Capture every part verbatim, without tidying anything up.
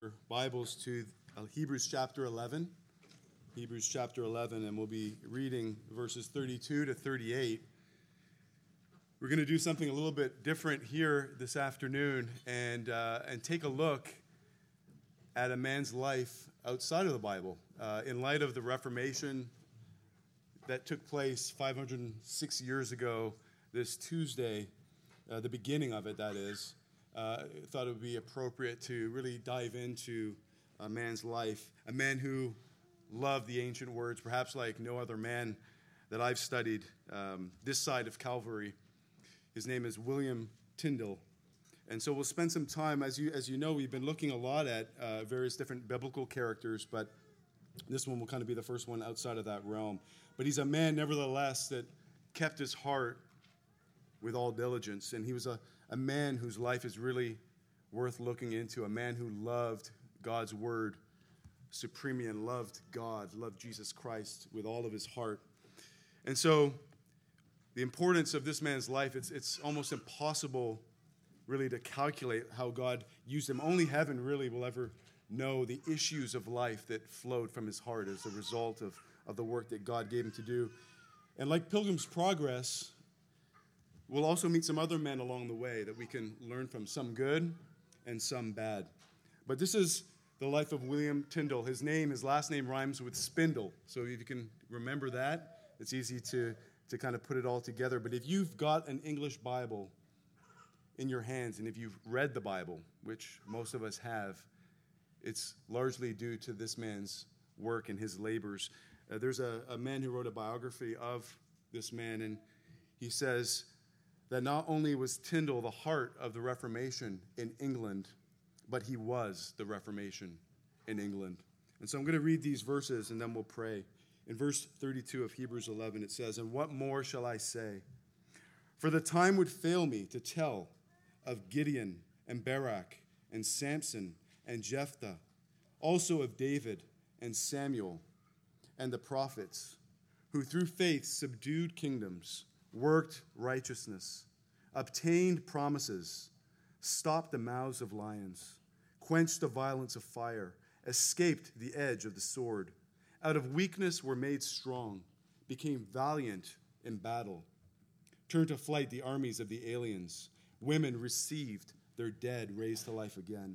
Your Bibles to Hebrews chapter eleven. Hebrews chapter eleven, and we'll be reading verses thirty-two to thirty-eight. We're going to do something a little bit different here this afternoon and uh, and take a look at a man's life outside of the Bible. Uh, in light of the Reformation that took place five hundred six years ago this Tuesday, uh, the beginning of it, that is, Uh, I thought it would be appropriate to really dive into a man's life, a man who loved the ancient words, perhaps like no other man that I've studied um, this side of Calvary. His name is William Tyndale. And so we'll spend some time, as you as you know, we've been looking a lot at uh, various different biblical characters, but this one will kind of be the first one outside of that realm. But he's a man, nevertheless, that kept his heart with all diligence, and he was a A man whose life is really worth looking into, a man who loved God's word supremely and loved God, loved Jesus Christ with all of his heart. And so the importance of this man's life, it's, it's almost impossible really to calculate how God used him. Only heaven really will ever know the issues of life that flowed from his heart as a result of, of the work that God gave him to do. And like Pilgrim's Progress, we'll also meet some other men along the way that we can learn from, some good and some bad. But this is the life of William Tyndale. His name, his last name rhymes with spindle. So if you can remember that, it's easy to, to kind of put it all together. But if you've got an English Bible in your hands, and if you've read the Bible, which most of us have, it's largely due to this man's work and his labors. Uh, there's a, a man who wrote a biography of this man, and he says that not only was Tyndale the heart of the Reformation in England, but he was the Reformation in England. And so I'm going to read these verses and then we'll pray. In verse thirty-two of Hebrews eleven, it says, "And what more shall I say? For the time would fail me to tell of Gideon and Barak and Samson and Jephthah, also of David and Samuel and the prophets, who through faith subdued kingdoms, worked righteousness, obtained promises, stopped the mouths of lions, quenched the violence of fire, escaped the edge of the sword, out of weakness were made strong, became valiant in battle, turned to flight the armies of the aliens, women received their dead raised to life again.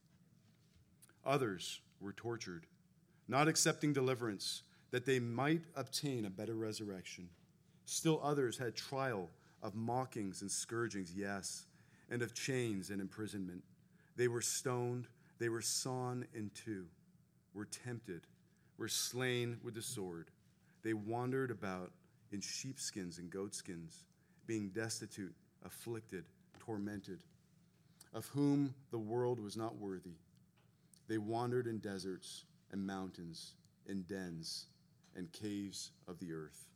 Others were tortured, not accepting deliverance, that they might obtain a better resurrection. Still others had trial of mockings and scourgings, yes, and of chains and imprisonment. They were stoned, they were sawn in two, were tempted, were slain with the sword. They wandered about in sheepskins and goatskins, being destitute, afflicted, tormented, of whom the world was not worthy. They wandered in deserts and mountains, in dens and caves of the earth."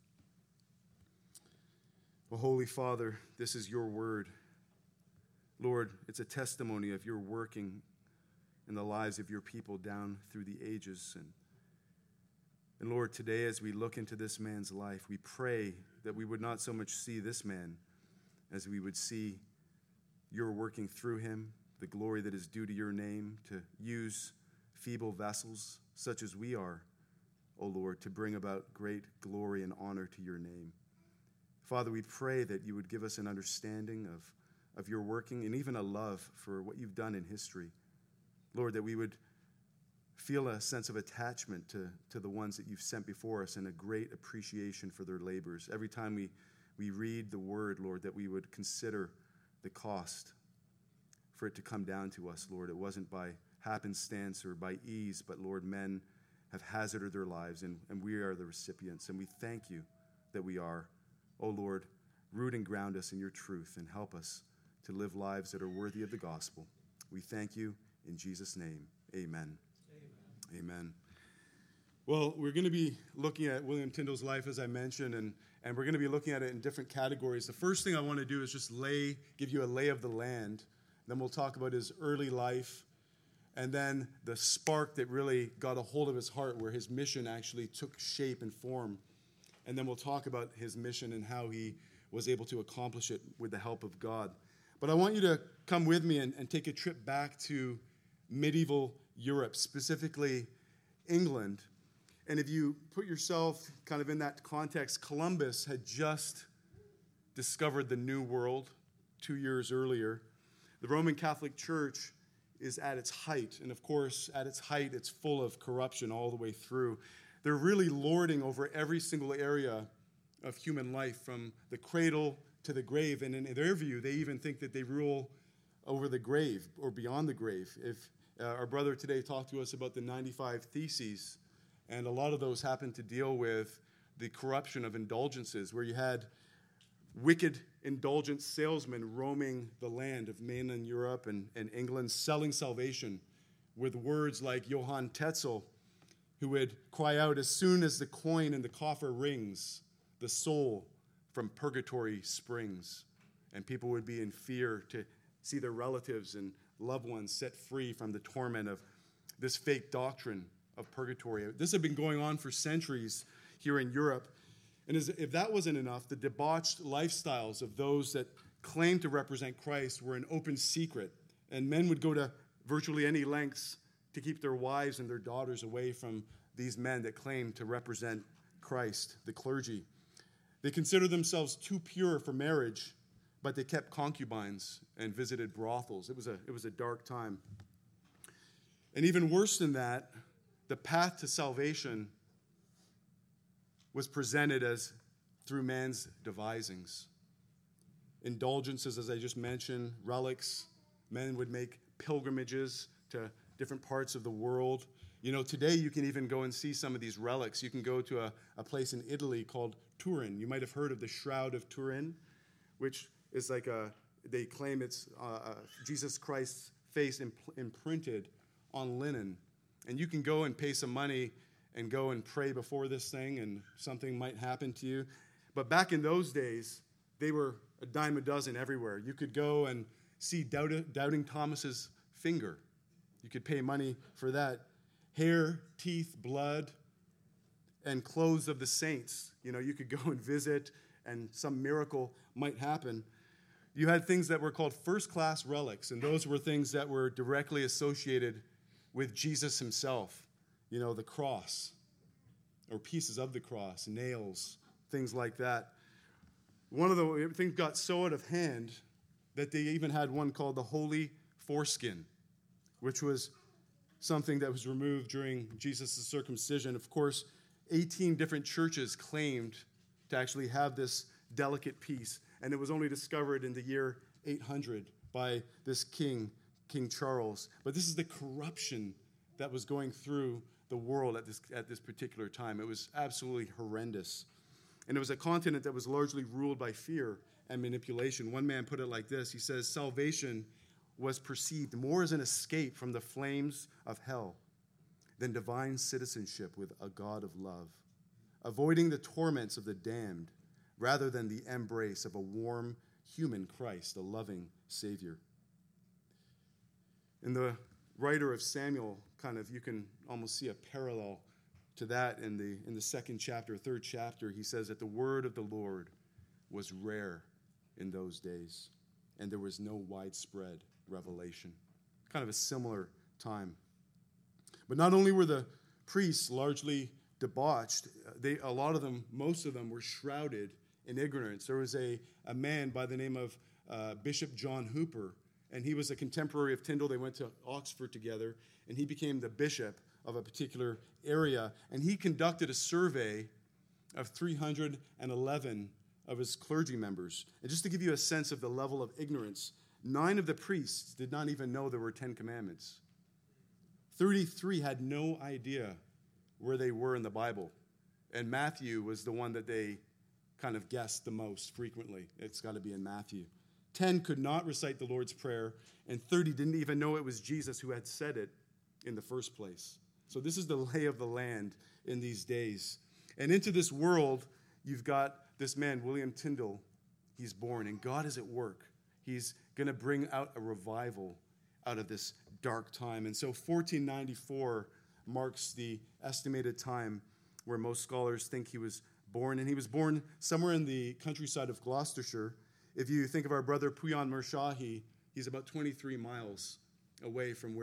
Well, Holy Father, this is your word. Lord, it's a testimony of your working in the lives of your people down through the ages. And, and Lord, today as we look into this man's life, we pray that we would not so much see this man as we would see your working through him, the glory that is due to your name, to use feeble vessels such as we are, O Lord, to bring about great glory and honor to your name. Father, we pray that you would give us an understanding of, of your working and even a love for what you've done in history. Lord, that we would feel a sense of attachment to, to the ones that you've sent before us and a great appreciation for their labors. Every time we, we read the word, Lord, that we would consider the cost for it to come down to us, Lord. It wasn't by happenstance or by ease, but, Lord, men have hazarded their lives, and, and we are the recipients. And we thank you that we are. Oh, Lord, root and ground us in your truth and help us to live lives that are worthy of the gospel. We thank you in Jesus' name. Amen. Amen. Amen. Well, we're going to be looking at William Tyndale's life, as I mentioned, and, and we're going to be looking at it in different categories. The first thing I want to do is just lay, give you a lay of the land. Then we'll talk about his early life, and then the spark that really got a hold of his heart, where his mission actually took shape and form. And then we'll talk about his mission and how he was able to accomplish it with the help of God. But I want you to come with me and, and take a trip back to medieval Europe, specifically England. And if you put yourself kind of in that context, Columbus had just discovered the New World two years earlier. The Roman Catholic Church is at its height. And of course, at its height, it's full of corruption all the way through. They're really lording over every single area of human life, from the cradle to the grave. And in their view, they even think that they rule over the grave or beyond the grave. If uh, our brother today talked to us about the ninety-five Theses, and a lot of those happen to deal with the corruption of indulgences, where you had wicked indulgent salesmen roaming the land of mainland Europe and, and England, selling salvation with words like Johann Tetzel, who would cry out, "As soon as the coin in the coffer rings, the soul from purgatory springs." And people would be in fear to see their relatives and loved ones set free from the torment of this fake doctrine of purgatory. This had been going on for centuries here in Europe. And as if that wasn't enough, the debauched lifestyles of those that claimed to represent Christ were an open secret. And men would go to virtually any lengths to keep their wives and their daughters away from these men that claimed to represent Christ, the clergy. They considered themselves too pure for marriage, but they kept concubines and visited brothels. It was a, it was a dark time. And even worse than that, the path to salvation was presented as through man's devisings. Indulgences, as I just mentioned, relics. Men would make pilgrimages to different parts of the world. You know, today you can even go and see some of these relics. You can go to a, a place in Italy called Turin. You might have heard of the Shroud of Turin, which is like a, they claim it's uh, Jesus Christ's face imp- imprinted on linen. And you can go and pay some money and go and pray before this thing, and something might happen to you. But back in those days, they were a dime a dozen everywhere. You could go and see Doubt- Doubting Thomas's finger. You could pay money for that. Hair, teeth, blood, and clothes of the saints. You know, you could go and visit, and some miracle might happen. You had things that were called first-class relics, and those were things that were directly associated with Jesus himself. You know, the cross, or pieces of the cross, nails, things like that. One of the things got so out of hand that they even had one called the Holy Foreskin, which was something that was removed during Jesus' circumcision. Of course, eighteen different churches claimed to actually have this delicate piece, and it was only discovered in the year eight hundred by this king, King Charles. But this is the corruption that was going through the world at this at this particular time. It was absolutely horrendous. And it was a continent that was largely ruled by fear and manipulation. One man put it like this. He says, salvation was perceived more as an escape from the flames of hell than divine citizenship with a God of love, avoiding the torments of the damned rather than the embrace of a warm human Christ, a loving Savior. In the writer of Samuel, kind of, you can almost see a parallel to that in the in the second chapter, third chapter. He says that the word of the Lord was rare in those days, and there was no widespread revelation. Kind of a similar time. But not only were the priests largely debauched, they a lot of them, most of them, were shrouded in ignorance. There was a, a man by the name of uh, Bishop John Hooper, and he was a contemporary of Tyndale. They went to Oxford together, and he became the bishop of a particular area. And he conducted a survey of three hundred eleven of his clergy members. And just to give you a sense of the level of ignorance, nine of the priests did not even know there were Ten Commandments. thirty-three had no idea where they were in the Bible. And Matthew was the one that they kind of guessed the most frequently. It's got to be in Matthew. ten could not recite the Lord's Prayer, and thirty didn't even know it was Jesus who had said it in the first place. So this is the lay of the land in these days. And into this world, you've got this man, William Tyndale. He's born, and God is at work. He's going to bring out a revival out of this dark time. And so fourteen ninety-four marks the estimated time where most scholars think he was born. And he was born somewhere in the countryside of Gloucestershire. If you think of our brother Puyan Murshahi, he's about twenty-three miles away from where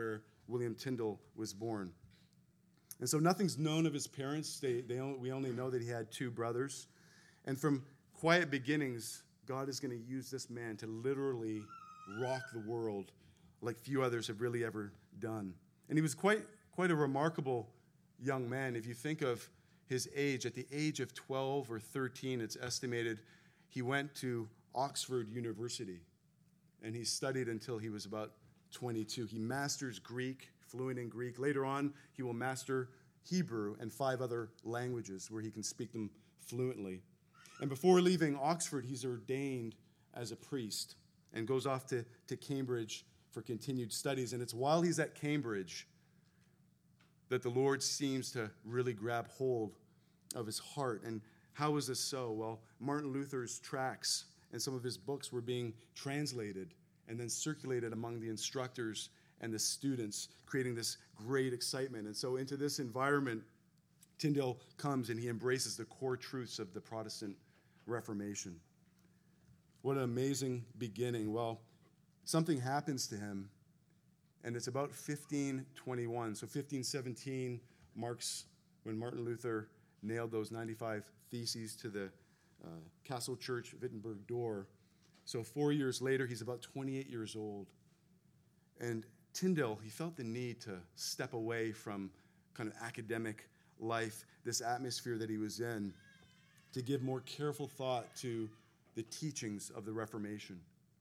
William Tyndale was born. And so nothing's known of his parents. They, they only, we only know that he had two brothers. And from quiet beginnings, God is going to use this man to literally rock the world like few others have really ever done. And he was quite, quite a remarkable young man. If you think of his age, at the age of twelve or thirteen, it's estimated, he went to Oxford University, and he studied until he was about twenty-two. He masters Greek, fluent in Greek. Later on, he will master Hebrew and five other languages where he can speak them fluently. And before leaving Oxford, he's ordained as a priest and goes off to, to Cambridge for continued studies. And it's while he's at Cambridge that the Lord seems to really grab hold of his heart. And how is this so? Well, Martin Luther's tracts and some of his books were being translated and then circulated among the instructors and the students, creating this great excitement. And so into this environment, Tyndale comes and he embraces the core truths of the Protestant Reformation. What an amazing beginning. Well, something happens to him, and it's about fifteen twenty-one. So fifteen seventeen marks when Martin Luther nailed those ninety-five theses to the uh, Castle Church Wittenberg door. So four years later, he's about twenty-eight years old. And Tyndale, he felt the need to step away from kind of academic life, this atmosphere that he was in, to give more careful thought to the teachings of the Reformation.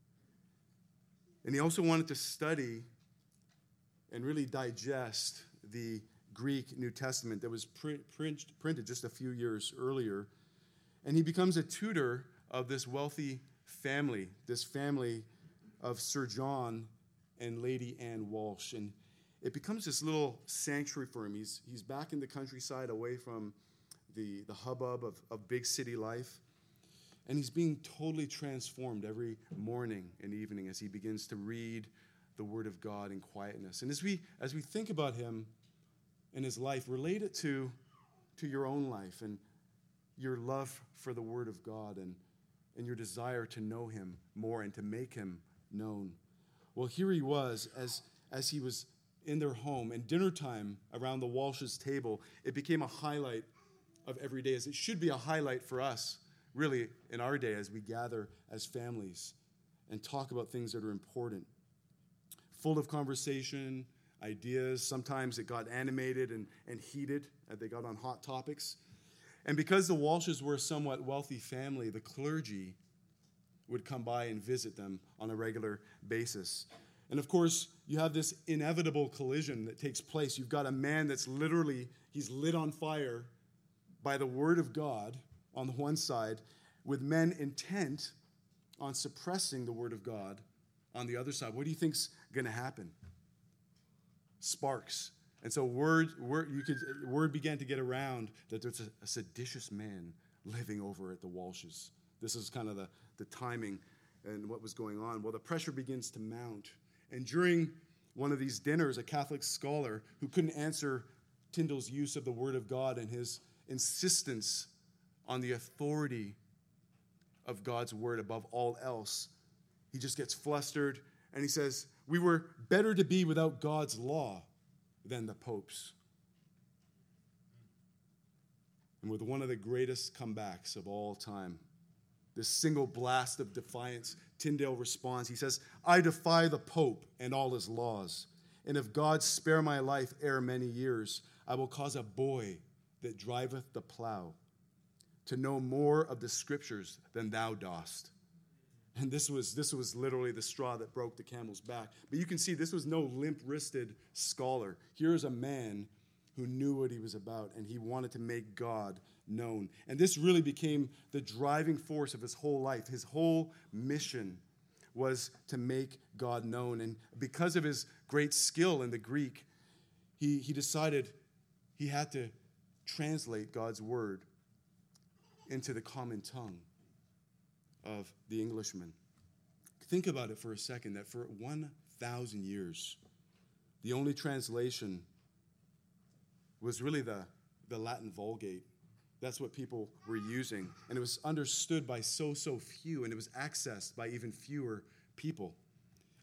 And he also wanted to study and really digest the Greek New Testament that was print, print, printed just a few years earlier. And he becomes a tutor of this wealthy family, this family of Sir John and Lady Anne Walsh. And it becomes this little sanctuary for him. He's, he's back in the countryside, away from the, the hubbub of, of big city life. And he's being totally transformed every morning and evening as he begins to read the Word of God in quietness. And as we as we think about him and his life, relate it to, to your own life and your love for the Word of God and, and your desire to know him more and to make him known. Well, here he was as, as he was in their home, and dinner time around the Walsh's table, it became a highlight of every day, as it should be a highlight for us, really, in our day as we gather as families and talk about things that are important. Full of conversation, ideas. Sometimes it got animated and, and heated, and they got on hot topics. And because the Walshes were a somewhat wealthy family, the clergy would come by and visit them on a regular basis. And of course, you have this inevitable collision that takes place. You've got a man that's literally, he's lit on fire by the Word of God on the one side, with men intent on suppressing the Word of God on the other side. What do you think's going to happen? Sparks. And so word, word, you could, word began to get around that there's a, a seditious man living over at the Walshes. This is kind of the, the timing and what was going on. Well, the pressure begins to mount. And during one of these dinners, a Catholic scholar who couldn't answer Tyndale's use of the Word of God and his insistence on the authority of God's Word above all else, he just gets flustered and he says, "We were better to be without God's law than the Pope's." And with one of the greatest comebacks of all time, this single blast of defiance, Tyndale responds. He says, "I defy the Pope and all his laws, and if God spare my life ere many years, I will cause a boy that driveth the plow to know more of the Scriptures than thou dost." And this was this was literally the straw that broke the camel's back. But you can see this was no limp-wristed scholar. Here is a man who knew what he was about, and he wanted to make God known. And this really became the driving force of his whole life. His whole mission was to make God known. And because of his great skill in the Greek, he, he decided he had to translate God's word into the common tongue of the Englishman. Think about it for a second, that for one thousand years, the only translation was really the, the Latin Vulgate. That's what people were using. And it was understood by so, so few, and it was accessed by even fewer people.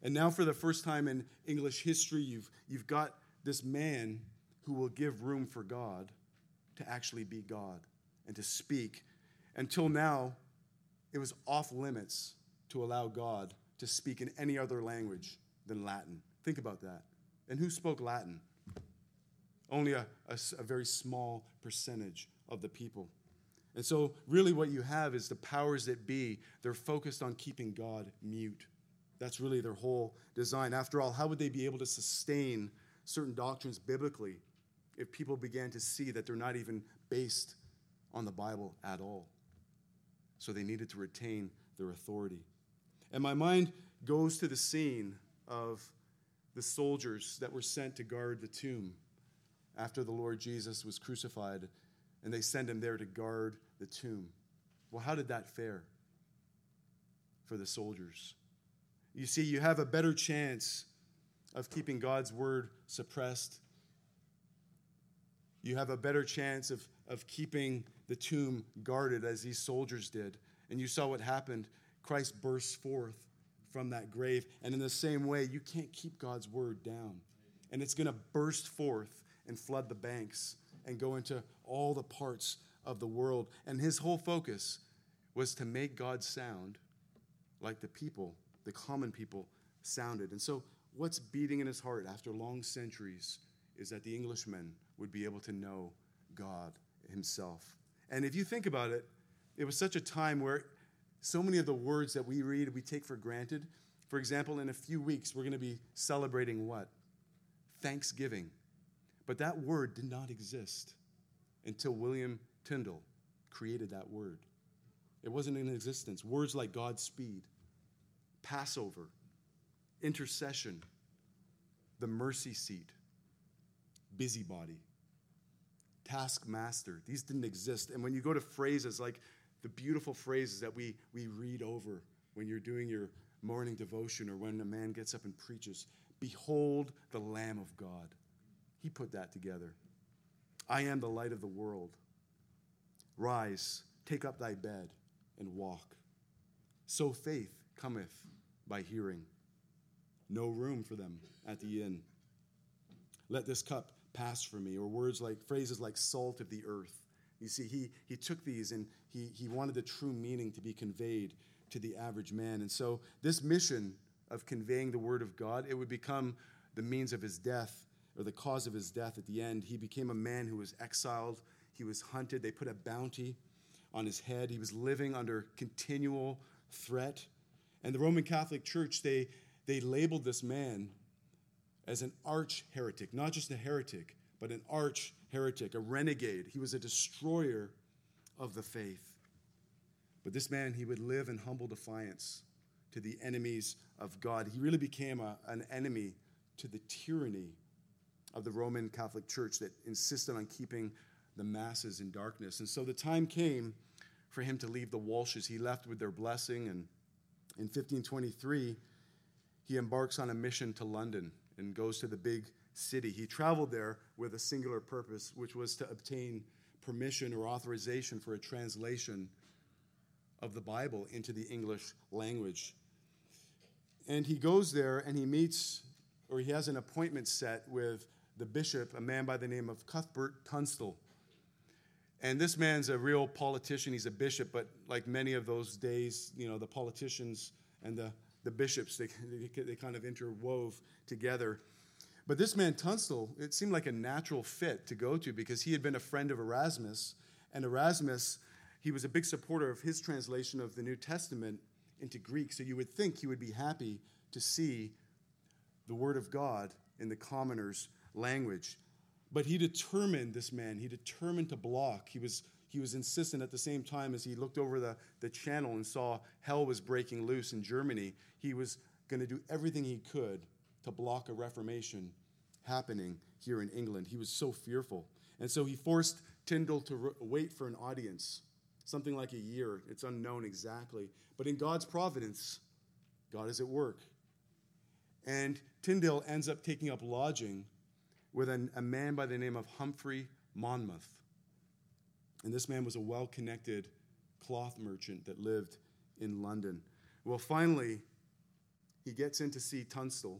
And now for the first time in English history, you've, you've got this man who will give room for God to actually be God and to speak. Until now, it was off limits to allow God to speak in any other language than Latin. Think about that. And who spoke Latin? Only a, a, a very small percentage of the people. And so really what you have is the powers that be. They're focused on keeping God mute. That's really their whole design. After all, how would they be able to sustain certain doctrines biblically if people began to see that they're not even based on the Bible at all? So they needed to retain their authority. And my mind goes to the scene of the soldiers that were sent to guard the tomb after the Lord Jesus was crucified, and they send him there to guard the tomb. Well, how did that fare for the soldiers? You see, you have a better chance of keeping God's word suppressed. You have a better chance of, of keeping the tomb guarded as these soldiers did. And you saw what happened. Christ burst forth from that grave. And in the same way, you can't keep God's word down. And it's going to burst forth and flood the banks and go into all the parts of the world. And his whole focus was to make God sound like the people, the common people, sounded. And so what's beating in his heart after long centuries is that the Englishmen would be able to know God himself. And if you think about it, it was such a time where so many of the words that we read, we take for granted. For example, in a few weeks, we're going to be celebrating what? Thanksgiving. But that word did not exist until William Tyndale created that word. It wasn't in existence. Words like Godspeed, Passover, intercession, the mercy seat, busybody, taskmaster. These didn't exist. And when you go to phrases like the beautiful phrases that we, we read over when you're doing your morning devotion or when a man gets up and preaches, behold the Lamb of God. He put that together. I am the light of the world. Rise, take up thy bed, and walk. So faith cometh by hearing. No room for them at the inn. Let this cup pass from me, or words like, phrases like salt of the earth. You see, he, he took these and he, he wanted the true meaning to be conveyed to the average man. And so this mission of conveying the word of God, it would become the means of his death, or the cause of his death at the end. He became a man who was exiled. He was hunted. They put a bounty on his head. He was living under continual threat. And the Roman Catholic Church, they, they labeled this man as an arch heretic, not just a heretic, but an arch heretic, a renegade. He was a destroyer of the faith. But this man, he would live in humble defiance to the enemies of God. He really became a, an enemy to the tyranny of the Roman Catholic Church that insisted on keeping the masses in darkness. And so the time came for him to leave the Walshes. He left with their blessing, and in fifteen twenty-three, he embarks on a mission to London and goes to the big city. He traveled there with a singular purpose, which was to obtain permission or authorization for a translation of the Bible into the English language. And he goes there and he meets, or he has an appointment set with the bishop, a man by the name of Cuthbert Tunstall. And this man's a real politician. He's a bishop, but like many of those days, you know, the politicians and the, the bishops, they, they, they kind of interwove together. But this man, Tunstall, it seemed like a natural fit to go to because he had been a friend of Erasmus. And Erasmus, he was a big supporter of his translation of the New Testament into Greek. So you would think he would be happy to see the Word of God in the commoners' language. But he determined, this man, he determined to block. He was he was insistent at the same time as he looked over the, the channel and saw hell was breaking loose in Germany. He was going to do everything he could to block a reformation happening here in England. He was so fearful. And so he forced Tyndale to re- wait for an audience, something like a year. It's unknown exactly. But in God's providence, God is at work. And Tyndale ends up taking up lodging with an, a man by the name of Humphrey Monmouth. And this man was a well-connected cloth merchant that lived in London. Well, finally, he gets in to see Tunstall.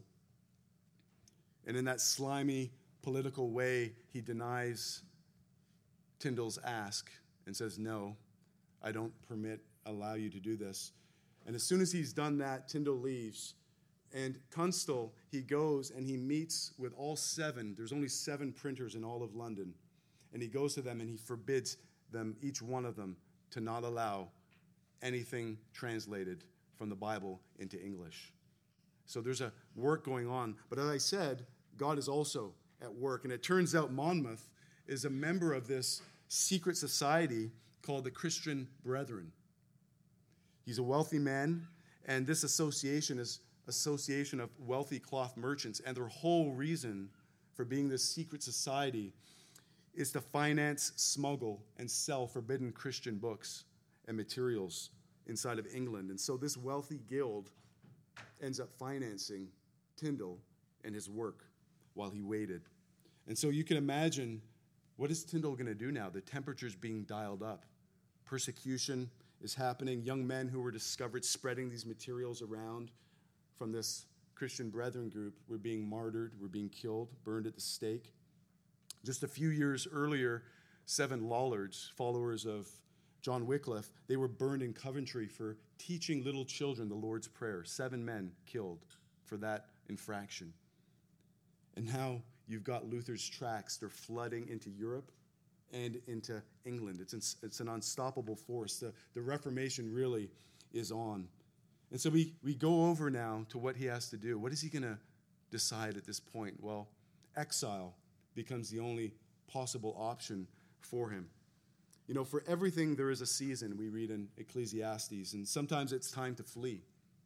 And in that slimy political way, he denies Tyndall's ask and says, no, I don't permit, allow you to do this. And as soon as he's done that, Tyndall leaves. And Tunstall, he goes and he meets with all seven. There's only seven printers in all of London. And he goes to them and he forbids them, each one of them, to not allow anything translated from the Bible into English. So there's a work going on. But as I said, God is also at work. And it turns out Monmouth is a member of this secret society called the Christian Brethren. He's a wealthy man, and this association is association of wealthy cloth merchants, and their whole reason for being this secret society is to finance, smuggle, and sell forbidden Christian books and materials inside of England. And so this wealthy guild ends up financing Tyndall and his work while he waited. And so you can imagine, what is Tyndall going to do now? The temperature's being dialed up. Persecution is happening. Young men who were discovered spreading these materials around from this Christian Brethren group were being martyred, were being killed, burned at the stake. Just a few years earlier, seven Lollards, followers of John Wycliffe, they were burned in Coventry for teaching little children the Lord's Prayer. Seven men killed for that infraction. And now you've got Luther's tracts. They're flooding into Europe and into England. It's, in, it's an unstoppable force. The, the Reformation really is on. And so we, we go over now to what he has to do. What is he going to decide at this point? Well, exile becomes the only possible option for him. You know, for everything there is a season, we read in Ecclesiastes, and sometimes it's time to flee.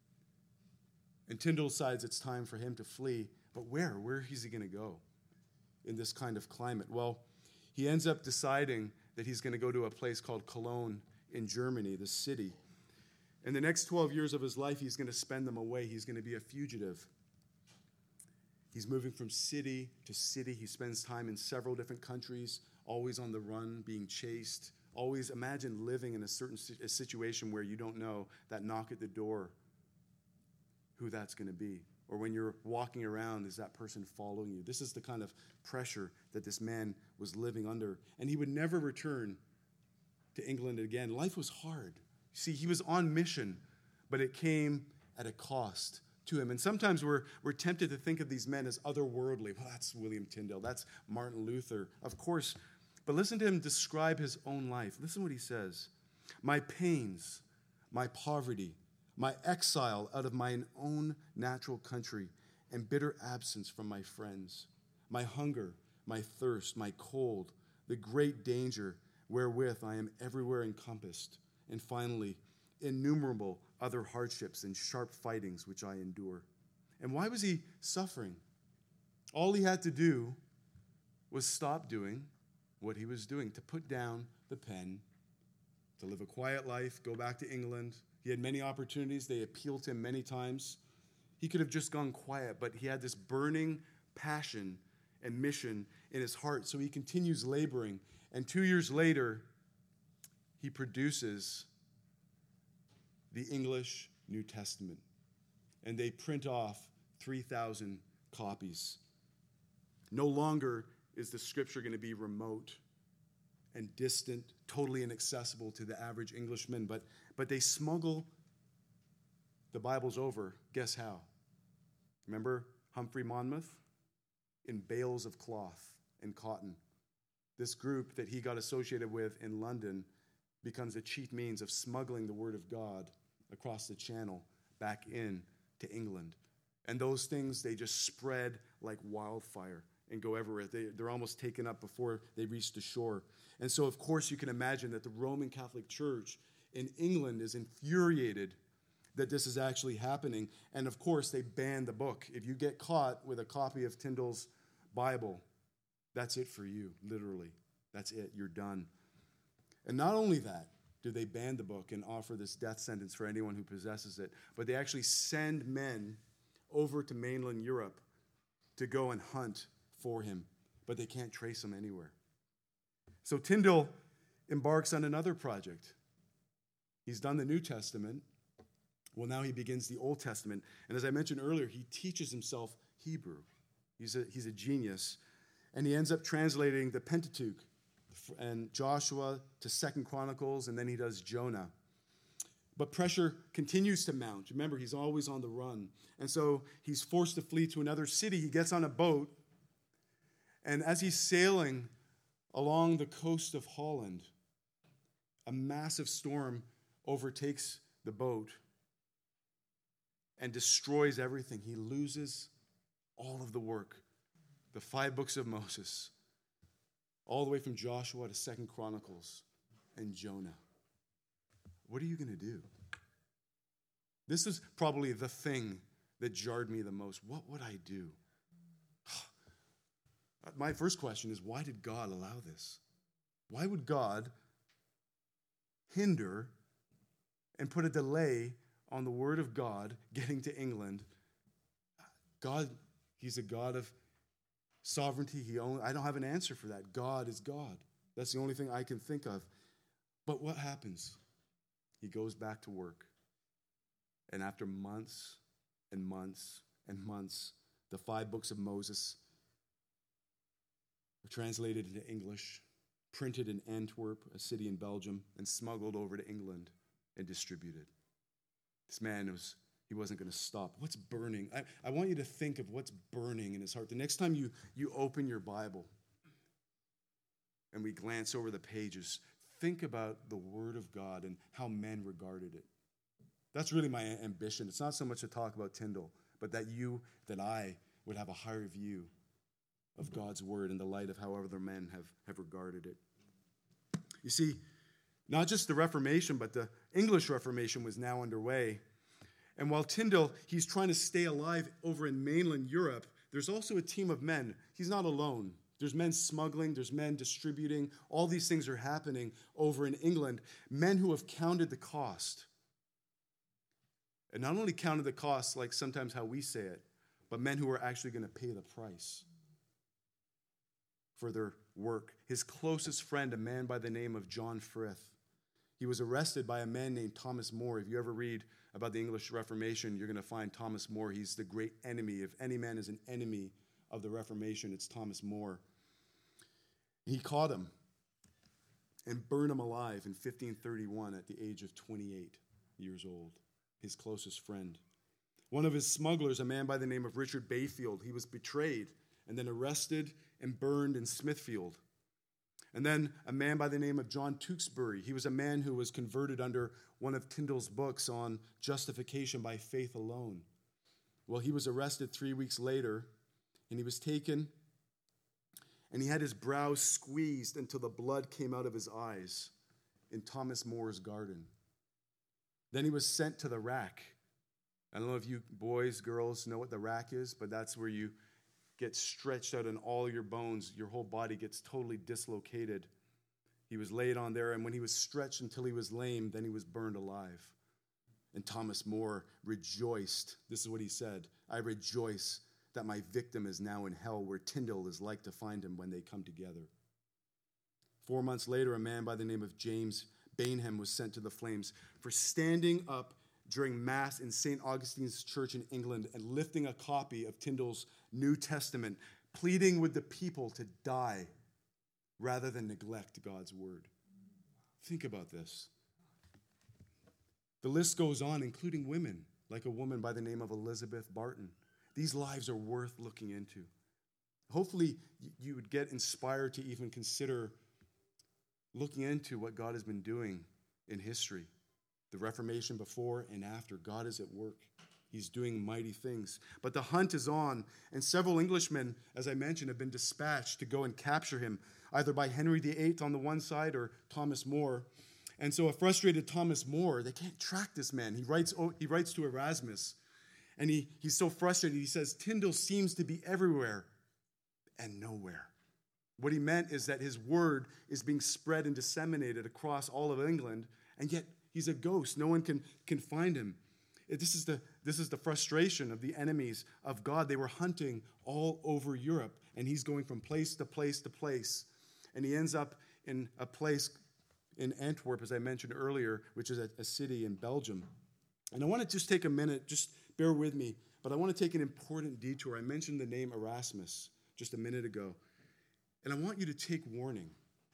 And Tyndall decides it's time for him to flee, but where? Where is he going to go in this kind of climate? Well, he ends up deciding that he's going to go to a place called Cologne in Germany, the city. And the next twelve years of his life, he's going to spend them away. He's going to be a fugitive. He's moving from city to city. He spends time in several different countries, always on the run, being chased. Always imagine living in a certain a situation where you don't know that knock at the door, who that's going to be. Or when you're walking around, is that person following you? This is the kind of pressure that this man was living under. And he would never return to England again. Life was hard. See, he was on mission, but it came at a cost to him. And sometimes we're, we're tempted to think of these men as otherworldly. Well, that's William Tyndale. That's Martin Luther. Of course. But listen to him describe his own life. Listen to what he says. My pains, my poverty, my exile out of my own natural country, and bitter absence from my friends, my hunger, my thirst, my cold, the great danger wherewith I am everywhere encompassed, and finally, innumerable other hardships and sharp fightings which I endure. And why was he suffering? All he had to do was stop doing what he was doing, to put down the pen, to live a quiet life, go back to England. He had many opportunities. They appealed to him many times. He could have just gone quiet, but he had this burning passion and mission in his heart. So he continues laboring. And two years later, he produces the English New Testament. And they print off three thousand copies. No longer is the scripture going to be remote and distant, totally inaccessible to the average Englishman, but, but they smuggle the Bibles over. Guess how? Remember Humphrey Monmouth? In bales of cloth and cotton. This group that he got associated with in London becomes a chief means of smuggling the Word of God across the channel back in to England. And those things, they just spread like wildfire and go everywhere. They, they're almost taken up before they reach the shore. And so, of course, you can imagine that the Roman Catholic Church in England is infuriated that this is actually happening. And, of course, they ban the book. If you get caught with a copy of Tyndall's Bible, that's it for you, literally. That's it. You're done. And not only that, do they ban the book and offer this death sentence for anyone who possesses it, but they actually send men over to mainland Europe to go and hunt for him, but they can't trace him anywhere. So Tyndale embarks on another project. He's done the New Testament, Well, now he begins the Old Testament. And as I mentioned earlier, he teaches himself Hebrew. He's a, he's a genius. And he ends up translating the Pentateuch and Joshua to Second Chronicles, and then he does Jonah. But pressure continues to mount. Remember, he's always on the run. And so he's forced to flee to another city. He gets on a boat, and as he's sailing along the coast of Holland, a massive storm overtakes the boat and destroys everything. He loses all of the work, the five books of Moses, all the way from Joshua to Second Chronicles and Jonah. What are you going to do? This is probably the thing that jarred me the most. What would I do? My first question is, why did God allow this? Why would God hinder and put a delay on the word of God getting to England? God, he's a God of sovereignty. He only, I don't have an answer for that. God is God. That's the only thing I can think of. But what happens? He goes back to work. And after months and months and months, the five books of Moses were translated into English, printed in Antwerp, a city in Belgium, and smuggled over to England and distributed. This man, was he wasn't going to stop. What's burning? I, I want you to think of what's burning in his heart. The next time you, you open your Bible and we glance over the pages, think about the Word of God and how men regarded it. That's really my ambition. It's not so much to talk about Tyndale, but that you, that I would have a higher view of God's Word in the light of how other men have, have regarded it. You see, not just the Reformation, but the English Reformation was now underway. And while Tyndale, he's trying to stay alive over in mainland Europe, there's also a team of men. He's not alone. There's men smuggling, there's men distributing. All these things are happening over in England. Men who have counted the cost. And not only counted the cost like sometimes how we say it, but men who are actually going to pay the price for their work. His closest friend, a man by the name of John Frith, he was arrested by a man named Thomas More. If you ever read about the English Reformation, you're going to find Thomas More. He's the great enemy. If any man is an enemy of the Reformation, it's Thomas More. He caught him and burned him alive in fifteen thirty-one at the age of twenty-eight years old, his closest friend. One of his smugglers, a man by the name of Richard Bayfield, he was betrayed and then arrested and burned in Smithfield. And then a man by the name of John Tewkesbury. He was a man who was converted under one of Tyndale's books on justification by faith alone. Well, he was arrested three weeks later, and he was taken, and he had his brows squeezed until the blood came out of his eyes in Thomas More's garden. Then he was sent to the rack. I don't know if you boys, girls know what the rack is, but that's where you get stretched out and all your bones, your whole body gets totally dislocated. He was laid on there, and when he was stretched until he was lame, then he was burned alive. And Thomas More rejoiced. This is what he said: "I rejoice that my victim is now in hell, where Tyndale is like to find him when they come together." Four months later, a man by the name of James Bainham was sent to the flames for standing up during Mass in Saint Augustine's Church in England and lifting a copy of Tyndale's New Testament, pleading with the people to die rather than neglect God's word. Think about this. The list goes on, including women, like a woman by the name of Elizabeth Barton. These lives are worth looking into. Hopefully, you would get inspired to even consider looking into what God has been doing in history. The Reformation before and after, God is at work. He's doing mighty things. But the hunt is on, and several Englishmen, as I mentioned, have been dispatched to go and capture him, either by Henry the Eighth on the one side or Thomas More. And so a frustrated Thomas More, they can't track this man. He writes, oh, he writes to Erasmus, and he, he's so frustrated. He says, "Tyndale seems to be everywhere and nowhere." What he meant is that his word is being spread and disseminated across all of England, and yet he's a ghost. No one can, can find him. This is, the, this is the frustration of the enemies of God. They were hunting all over Europe, and he's going from place to place to place. And he ends up in a place in Antwerp, as I mentioned earlier, which is a, a city in Belgium. And I want to just take a minute, just bear with me, but I want to take an important detour. I mentioned the name Erasmus just a minute ago, and I want you to take warning.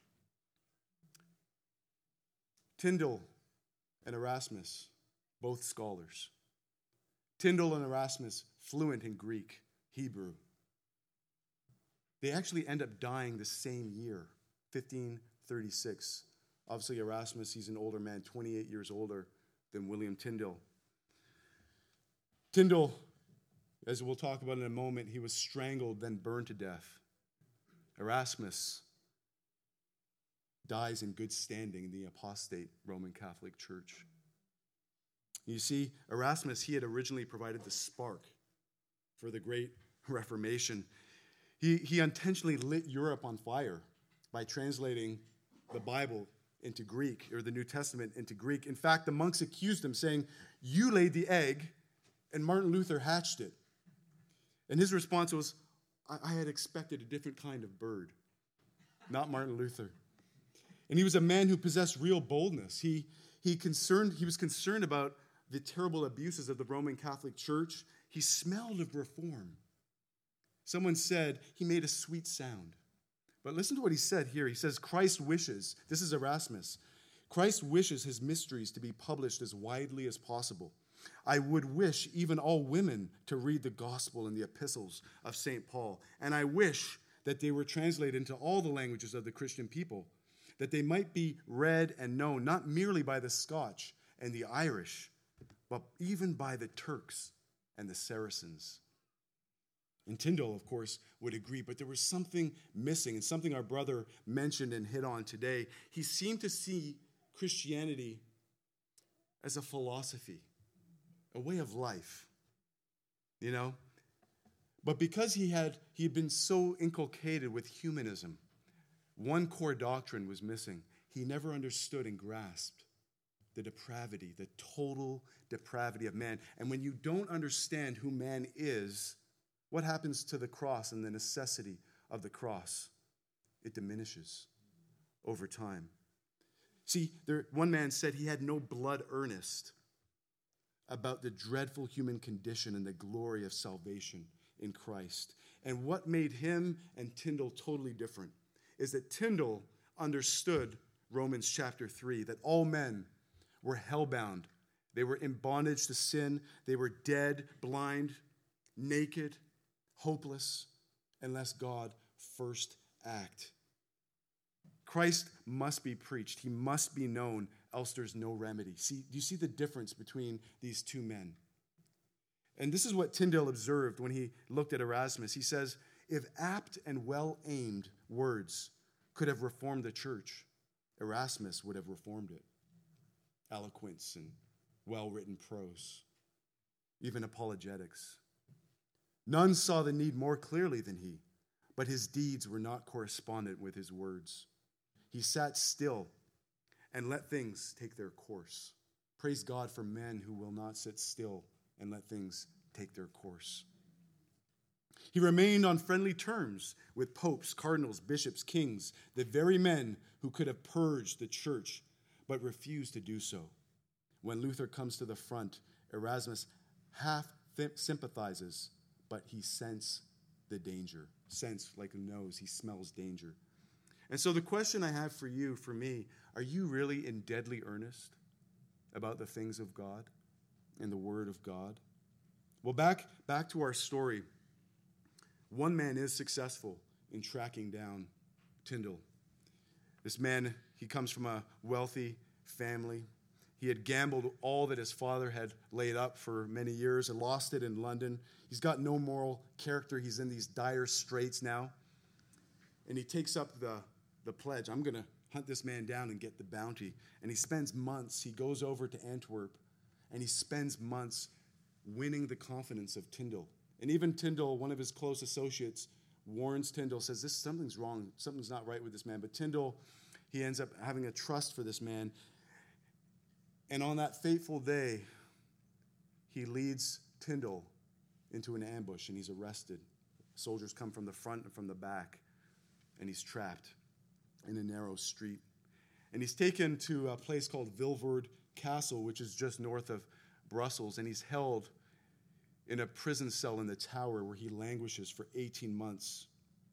Tyndale and Erasmus, both scholars. Tyndale and Erasmus, fluent in Greek, Hebrew. They actually end up dying the same year, fifteen thirty-six. Obviously, Erasmus, he's an older man, twenty-eight years older than William Tyndale. Tyndale, as we'll talk about in a moment, he was strangled, then burned to death. Erasmus dies in good standing in the apostate Roman Catholic Church. You see, Erasmus, he had originally provided the spark for the Great Reformation. He, he intentionally lit Europe on fire by translating the Bible into Greek, or the New Testament into Greek. In fact, the monks accused him, saying, "You laid the egg, and Martin Luther hatched it." And his response was, I, I had expected a different kind of bird, not Martin Luther. And he was a man who possessed real boldness. He, he, concerned, he was concerned about the terrible abuses of the Roman Catholic Church. He smelled of reform. Someone said he made a sweet sound. But listen to what he said here. He says, Christ wishes, this is Erasmus, Christ wishes his mysteries to be published as widely as possible. I would wish even all women to read the gospel and the epistles of Saint Paul. And I wish that they were translated into all the languages of the Christian people, that they might be read and known, not merely by the Scotch and the Irish, but even by the Turks and the Saracens. And Tyndale, of course, would agree, but there was something missing, and something our brother mentioned and hit on today. He seemed to see Christianity as a philosophy, a way of life, you know? But because he had, he had been so inculcated with humanism, one core doctrine was missing. He never understood and grasped the depravity, the total depravity of man. And when you don't understand who man is, what happens to the cross and the necessity of the cross? It diminishes over time. See, there, one man said he had no blood earnest about the dreadful human condition and the glory of salvation in Christ. And what made him and Tyndale totally different is that Tyndale understood Romans chapter three, that all men were hellbound. They were in bondage to sin. They were dead, blind, naked, hopeless, unless God first act. Christ must be preached. He must be known, else there's no remedy. See, do you see the difference between these two men? And this is what Tyndale observed when he looked at Erasmus. He says, if apt and well-aimed words could have reformed the church, Erasmus would have reformed it. Eloquence and well-written prose, even apologetics. None saw the need more clearly than he, but his deeds were not correspondent with his words. He sat still and let things take their course. Praise God for men who will not sit still and let things take their course. He remained on friendly terms with popes, cardinals, bishops, kings, the very men who could have purged the church, but refused to do so. When Luther comes to the front, Erasmus half sympathizes, but he senses the danger. Sense, like a nose, he smells danger. And so the question I have for you, for me, are you really in deadly earnest about the things of God and the Word of God? Well, back, back to our story. One man is successful in tracking down Tyndale. This man, he comes from a wealthy family. He had gambled all that his father had laid up for many years and lost it in London. He's got no moral character. He's in these dire straits now. And he takes up the, the pledge. I'm going to hunt this man down and get the bounty. And he spends months. He goes over to Antwerp, and he spends months winning the confidence of Tyndale. And even Tyndale, one of his close associates, warns Tyndale, says, this something's wrong. Something's not right with this man. But Tyndale, he ends up having a trust for this man. And on that fateful day, he leads Tyndale into an ambush, and he's arrested. Soldiers come from the front and from the back, and he's trapped in a narrow street. And he's taken to a place called Vilvoorde Castle, which is just north of Brussels, and he's held in a prison cell in the Tower where he languishes for eighteen months.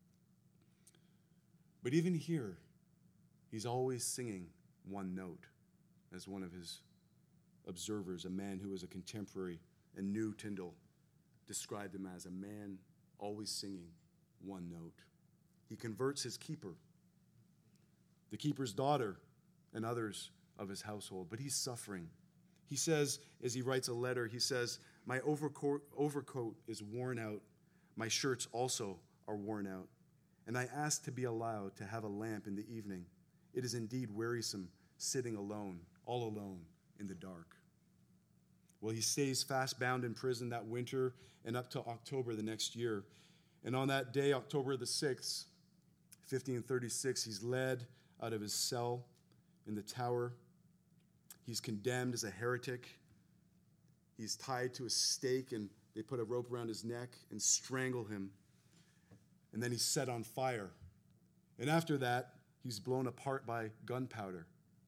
But even here, he's always singing one note, as one of his observers, a man who was a contemporary and knew Tyndale, described him as a man always singing one note. He converts his keeper, the keeper's daughter, and others of his household, but he's suffering. He says, as he writes a letter, he says, "My overcoat, overcoat is worn out. My shirts also are worn out. And I ask to be allowed to have a lamp in the evening. It is indeed wearisome sitting alone, all alone in the dark." Well, he stays fast bound in prison that winter and up to October the next year. And on that day, October the sixth, fifteen thirty-six, he's led out of his cell in the Tower. He's condemned as a heretic. He's tied to a stake, and they put a rope around his neck and strangle him. And then he's set on fire. And after that, he's blown apart by gunpowder.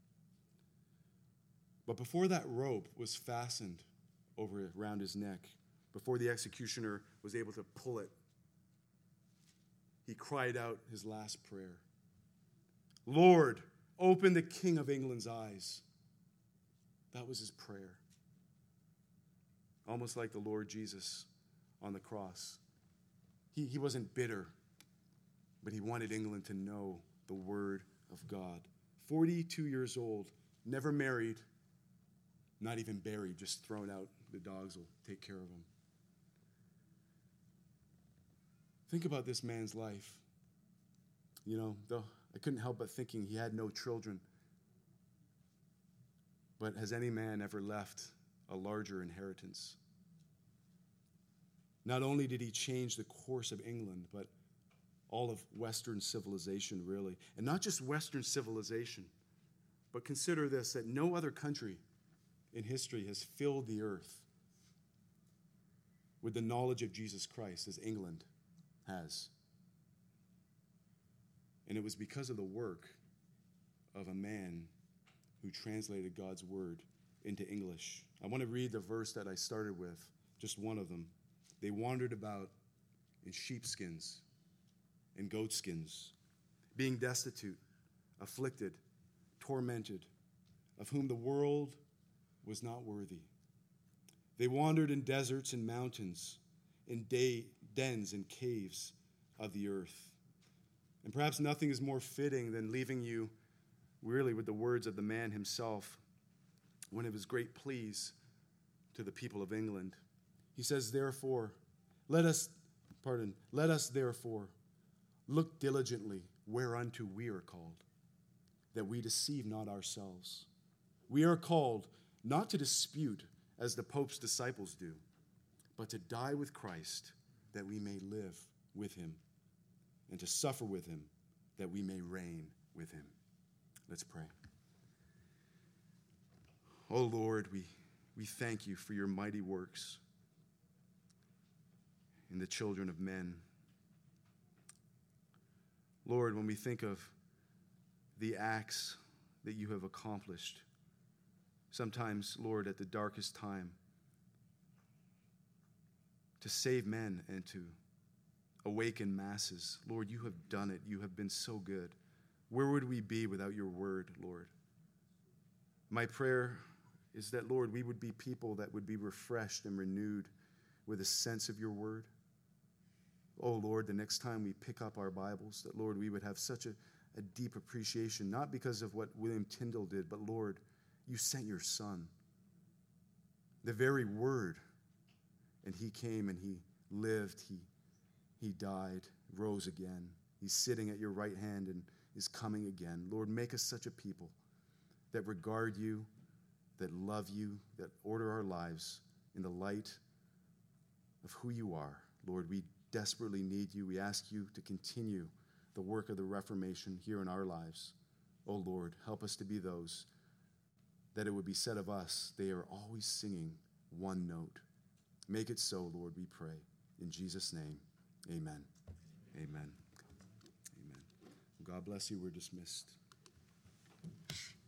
But before that rope was fastened over around his neck, before the executioner was able to pull it, he cried out his last prayer. "Lord, open the King of England's eyes." That was his prayer. Almost like the Lord Jesus on the cross. He, he wasn't bitter, but he wanted England to know the word of God. forty-two years old, never married, not even buried, just thrown out. The dogs will take care of him. Think about this man's life. You know, though I couldn't help but thinking he had no children. But has any man ever left a larger inheritance? Not only did he change the course of England, but all of Western civilization, really. And not just Western civilization, but consider this, that no other country in history has filled the earth with the knowledge of Jesus Christ as England has. And it was because of the work of a man who translated God's word into English. I want to read the verse that I started with, just one of them. They wandered about in sheepskins and goatskins, being destitute, afflicted, tormented, of whom the world was not worthy. They wandered in deserts and mountains, in day, dens and caves of the earth. And perhaps nothing is more fitting than leaving you really with the words of the man himself, one of his great pleas to the people of England. He says, therefore, let us, pardon, let us therefore look diligently whereunto we are called, that we deceive not ourselves. We are called not to dispute as the Pope's disciples do, but to die with Christ that we may live with him, and to suffer with him that we may reign with him. Let's pray. Oh Lord, we, we thank you for your mighty works in the children of men. Lord, when we think of the acts that you have accomplished, sometimes, Lord, at the darkest time, to save men and to awaken masses, Lord, you have done it. You have been so good. Where would we be without your word, Lord? My prayer is that, Lord, we would be people that would be refreshed and renewed with a sense of your word. Oh, Lord, the next time we pick up our Bibles, that, Lord, we would have such a, a deep appreciation, not because of what William Tyndale did, but, Lord, you sent your Son, the very word, and he came and he lived, he, he died, rose again. He's sitting at your right hand and is coming again. Lord, make us such a people that regard you, that love you, that order our lives in the light of who you are. Lord, we desperately need you. We ask you to continue the work of the Reformation here in our lives. Oh Lord, help us to be those that it would be said of us, they are always singing one note. Make it so, Lord, we pray. In Jesus' name, amen. Amen. Amen. God bless you. We're dismissed.